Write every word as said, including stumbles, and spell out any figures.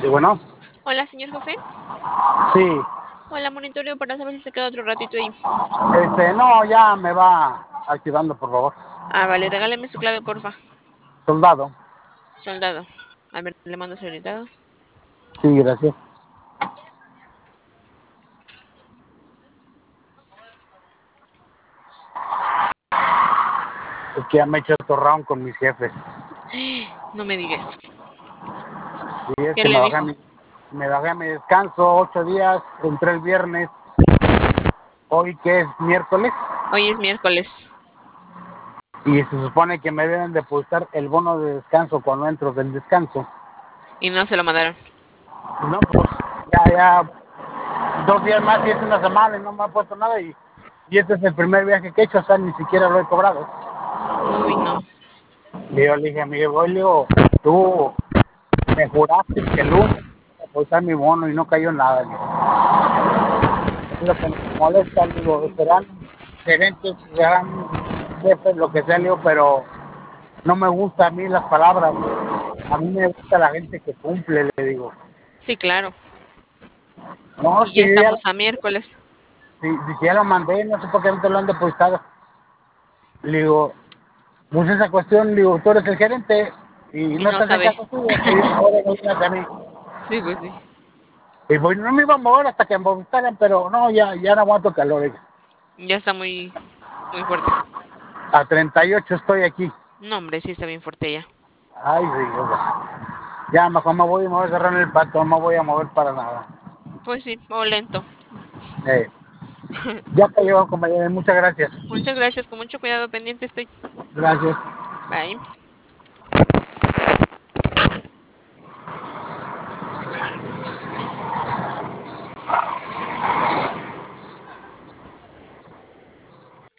Y bueno, Hola, señor jefe. sí, Hola, monitoreo para saber si se queda otro ratito ahí. este, no, ya me va activando, por favor. Ah, vale, regáleme su clave, porfa. Soldado. Soldado. A ver, le mando solicitado. Sí, gracias. Es que ya me he hecho otro round con mis jefes. No me diga eso. Y es ¿Qué que me le bajé a dijo? mi, me bajé a mi descanso, ocho días, entré el viernes, hoy que es miércoles, Hoy es miércoles y se supone que me deben depositar el bono de descanso cuando entro del descanso. y no se lo mandaron. No, pues ya, ya, dos días más y es una semana y no me ha puesto nada y, y este es el primer viaje que he hecho, o sea, ni siquiera lo he cobrado. Uy, no. Y yo le dije a mi hijo, le digo, tú me juraste que el lunes iba a depositar mi bono y no cayó nada. Le digo, es lo que me molesta, le digo, serán gerentes, serán jefes, lo que sea, le digo, pero no me gusta a mí las palabras. A mí me gusta la gente que cumple, le digo. Sí, claro. No, Y si ya yo ya, estamos a miércoles si, si ya lo mandé, no sé por qué no te lo han depositado. Le digo, pues esa cuestión, le digo, tú eres el gerente y y no no te hacen sabe. caso tuyo, y ahora no vienes a mí. Sí, pues sí. Y pues no me iba a mover hasta que me vomitaran, pero no, ya, ya no aguanto calor. Ya está muy, muy fuerte. A treinta y ocho estoy aquí. No, hombre, sí está bien fuerte ya. Ay, Dios. Ya, mejor me voy, me voy a cerrar en el pato, no me voy a mover para nada. Pues sí, o lento. Eh, ya cayó, compañero, muchas gracias. Muchas gracias, con mucho cuidado pendiente estoy. Gracias. Bye.